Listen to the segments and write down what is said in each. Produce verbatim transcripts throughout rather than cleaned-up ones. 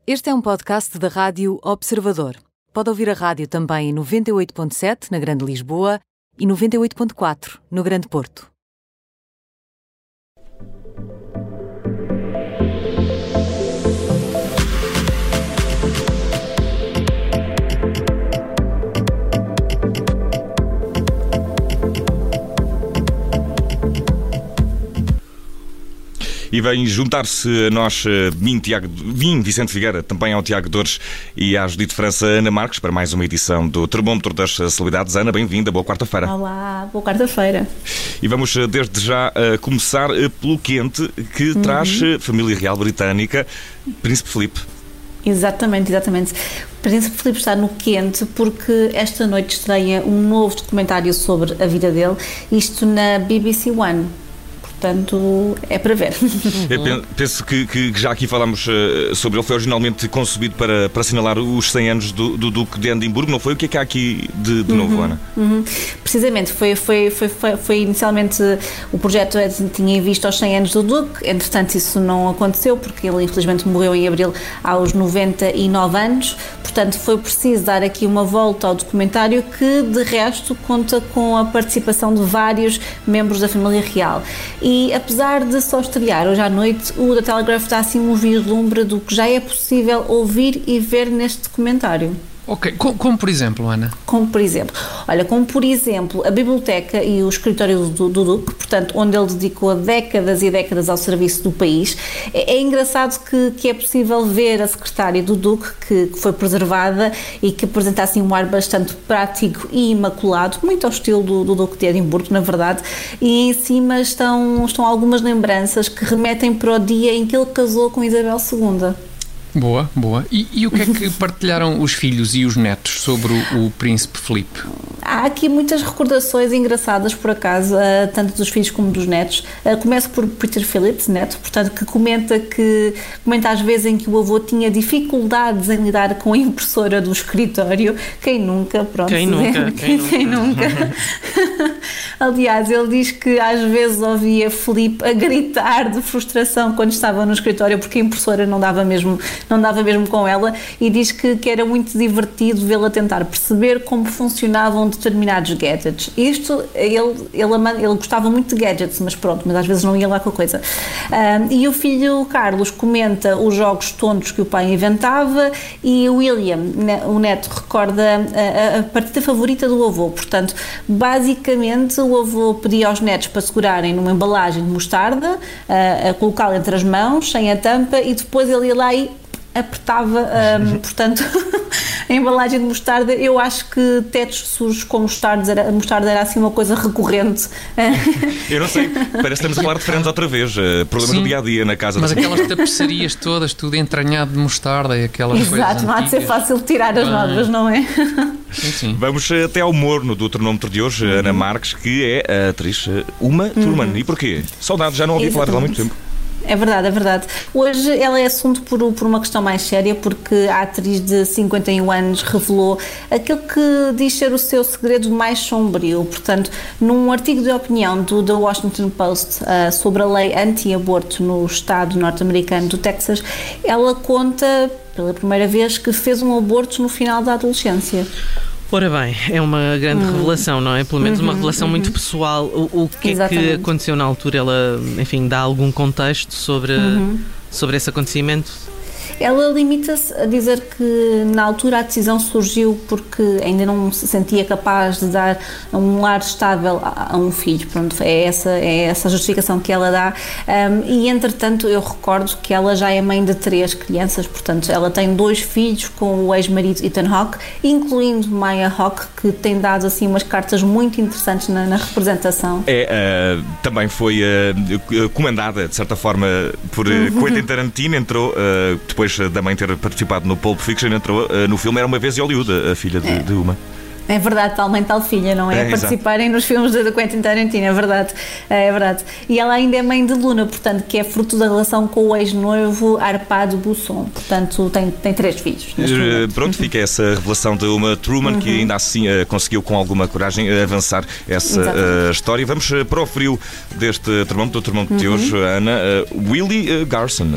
Este é um podcast da Rádio Observador. Pode ouvir a rádio também em noventa e oito ponto sete na Grande Lisboa e noventa e oito ponto quatro no Grande Porto. E vem juntar-se a nós Vim, Tiago, Vim Vicente Figueira, também ao Tiago Dores e à Judite França Ana Marques para mais uma edição do Termómetro das Celebridades. Ana, bem-vinda, boa quarta-feira. Olá, boa quarta-feira. E vamos desde já começar pelo quente que uhum. traz família real britânica, Príncipe Filipe. Exatamente, exatamente. O Príncipe Filipe está no quente porque esta noite estreia um novo documentário sobre a vida dele, isto na B B C One. Portanto, é para ver. Eu penso que, que já aqui falámos uh, sobre ele. Foi originalmente concebido para, para assinalar os cem anos do, do Duque de Edimburgo. Não foi? O que é que há aqui de, de novo, uhum, Ana? Uhum. Precisamente. Foi, foi, foi, foi, foi inicialmente o projeto tinha em vista aos cem anos do Duque. Entretanto, isso não aconteceu porque ele infelizmente morreu em abril aos noventa e nove anos. Portanto, foi preciso dar aqui uma volta ao documentário que, de resto, conta com a participação de vários membros da família real. E apesar de só estrear hoje à noite, o The Telegraph dá assim um vislumbre do que já é possível ouvir e ver neste documentário. Ok, como, como por exemplo, Ana? Como por exemplo, olha, como por exemplo a biblioteca e o escritório do, do Duque, portanto, onde ele dedicou décadas e décadas ao serviço do país. É, é engraçado que, que é possível ver a secretária do Duque, que, que foi preservada e que apresenta assim um ar bastante prático e imaculado, muito ao estilo do, do Duque de Edimburgo, na verdade, e em cima estão, estão algumas lembranças que remetem para o dia em que ele casou com Isabel segunda. Boa, boa. E, e o que é que partilharam os filhos e os netos sobre o, o Príncipe Filipe? Há aqui muitas recordações engraçadas, por acaso, tanto dos filhos como dos netos. Começo por Peter Phillips, neto, portanto, que comenta que comenta às vezes em que o avô tinha dificuldades em lidar com a impressora do escritório. Quem nunca, pronto. Quem nunca? Quem, Quem nunca? nunca? Aliás, ele diz que às vezes ouvia Filipe a gritar de frustração quando estava no escritório porque a impressora não dava mesmo, não dava mesmo com ela, e diz que, que era muito divertido vê-la tentar perceber como funcionavam determinados gadgets. Isto, ele, ele, ele gostava muito de gadgets, mas pronto, mas às vezes não ia lá com a coisa. Um, e o filho Carlos comenta os jogos tontos que o pai inventava, e o William, o neto, recorda a, a partida favorita do avô. Portanto, basicamente o avô pedia aos netos para segurarem numa embalagem de mostarda, a, a colocá-la entre as mãos, sem a tampa, e depois ele ia lá e apertava, um, portanto, a embalagem de mostarda. Eu acho que tetos sujos com mostarda era, mostarda era assim uma coisa recorrente. Eu não sei, parece que estamos a falar de Friends outra vez, uh, problemas Sim, do dia-a-dia na casa. Mas da aquelas tapeçarias todas, tudo entranhado de mostarda e aquelas Exato, coisas. Exato, não há de ser fácil tirar as novas, não é? Sim, sim. Vamos até ao morno do termómetro de hoje, uhum. Ana Marques, que é a atriz Uma uhum. Thurman. E porquê? Saudades, já não ouvi falar dela há muito tempo. É verdade, é verdade. Hoje ela é assunto por, por uma questão mais séria, porque a atriz de cinquenta e um anos revelou aquilo que diz ser o seu segredo mais sombrio. Portanto, num artigo de opinião do The Washington Post uh, sobre a lei anti-aborto no estado norte-americano do Texas, ela conta pela primeira vez que fez um aborto no final da adolescência. Ora bem, é uma grande hum. revelação, não é? Pelo menos uhum, uma revelação uhum. muito pessoal. O, o que Exatamente. é que aconteceu na altura? Ela, enfim, dá algum contexto sobre, uhum. sobre esse acontecimento? Ela limita-se a dizer que na altura a decisão surgiu porque ainda não se sentia capaz de dar um lar estável a, a um filho. Pronto, é essa, é essa a justificação que ela dá. Um, e entretanto eu recordo que ela já é mãe de três crianças, portanto ela tem dois filhos com o ex-marido Ethan Hawke, incluindo Maya Hawke, que tem dado assim umas cartas muito interessantes na, na representação. É, uh, também foi uh, comandada de certa forma por uh, uhum. Quentin Tarantino, entrou uh, depois da mãe ter participado no Pulp Fiction, entrou uh, no filme Era Uma Vez em Hollywood, a filha de, é. de Uma. É verdade, tal mãe, tal filha, não é? é Participarem exato. nos filmes de Quentin Tarantino, é verdade, é verdade. E ela ainda é mãe de Luna, portanto, que é fruto da relação com o ex-noivo Arpado Busson. Portanto, tem, tem três filhos. Uh, pronto, fica essa revelação de Uma Thurman, uhum. que ainda assim uh, conseguiu com alguma coragem uh, avançar essa uh, história. Vamos uh, para o frio deste termómetro, do termómetro uhum. de hoje, Ana. Uh, Willie uh, Garson.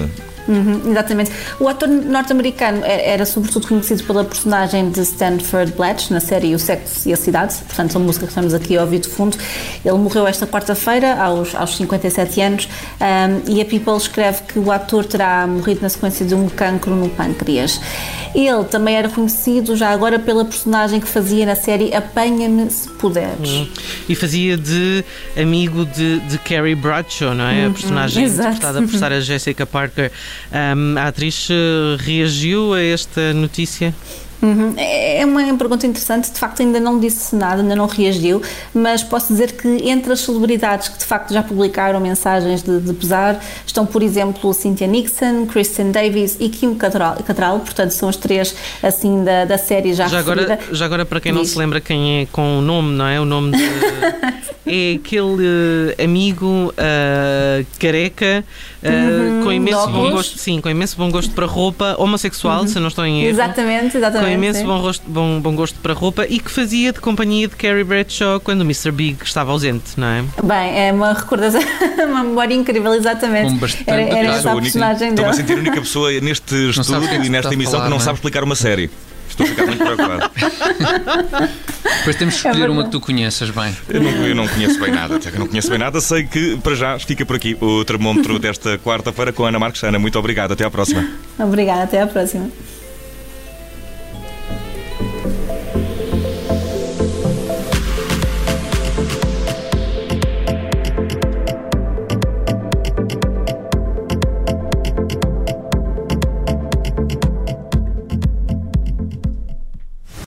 Uhum, exatamente. O ator norte-americano era sobretudo conhecido pela personagem de Stanford Blatch na série O Sexo e a Cidade, portanto a música que estamos aqui a ouvir de fundo. Ele morreu esta quarta-feira aos, aos cinquenta e sete anos, um, e a People escreve que o ator terá morrido na sequência de um cancro no pâncreas. Ele também era conhecido já agora pela personagem que fazia na série Apanha-me se Puderes. Uhum. E fazia de amigo de, de Carrie Bradshaw, não é? Uhum. A personagem Exato. interpretada por Sarah Jessica Parker. Um, a atriz reagiu a esta notícia? Uhum. É uma pergunta interessante, de facto ainda não disse nada, ainda não reagiu, mas posso dizer que entre as celebridades que de facto já publicaram mensagens de, de pesar estão, por exemplo, Cynthia Nixon, Kristen Davis e Kim Cattrall, portanto são as três assim da, da série já, já agora Já agora para quem não Diz. se lembra quem é com o nome, não é? O nome de, é aquele uh, amigo uh, careca uh, uhum, com imenso bom gosto, sim, com imenso bom gosto para roupa, homossexual, uhum. se não estou em erro. Exatamente, exatamente. Com imenso bom, rosto, bom, bom gosto para roupa e que fazia de companhia de Carrie Bradshaw quando o mister Big estava ausente, não é? Bem, é uma recordação, uma memória incrível, exatamente. Era, era essa a personagem dele. Estou a sentir a única pessoa neste não estúdio que é que e nesta emissão falar, que não, não é? sabe explicar uma série. Estou a ficar muito preocupado. Depois temos que escolher é uma que tu conheças bem. Eu não, eu não conheço bem nada, até que não conheço bem nada. Sei que, para já, fica por aqui o termômetro desta quarta-feira com a Ana Marques. Ana, muito obrigado. Até à próxima. Obrigada, até à próxima.